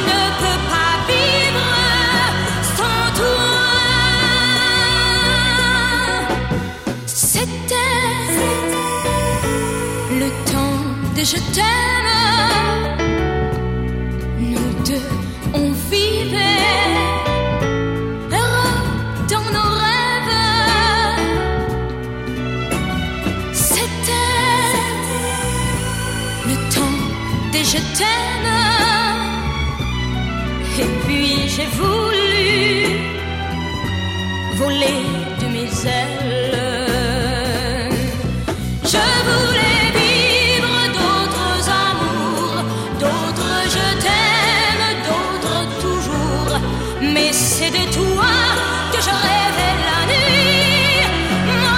ne peux pas vivre sans toi. C'était le temps de je t'aime. Nous deux, on vivait heureux dans nos rêves. C'était le temps de je t'aime. Et puis j'ai voulu voler de mes ailes. Je voulais vivre d'autres amours, d'autres je t'aime, d'autres toujours. Mais c'est de toi que je rêvais la nuit, mon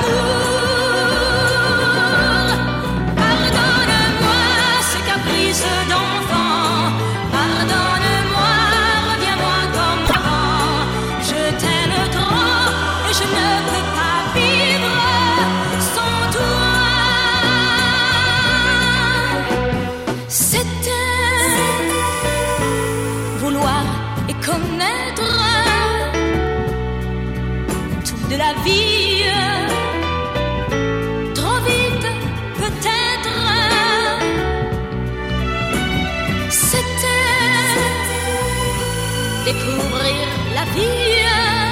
amour. Pardonne-moi ce caprice d'enfant. Pardonne-moi, reviens-moi comme avant. Je t'aime trop et je ne peux pas vivre sans toi. C'était vouloir et connaître tout de la vie. Trop vite peut-être. C'était découvrir la vie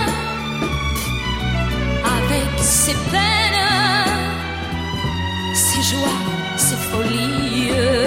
avec ses peines, ses joies, ses folies.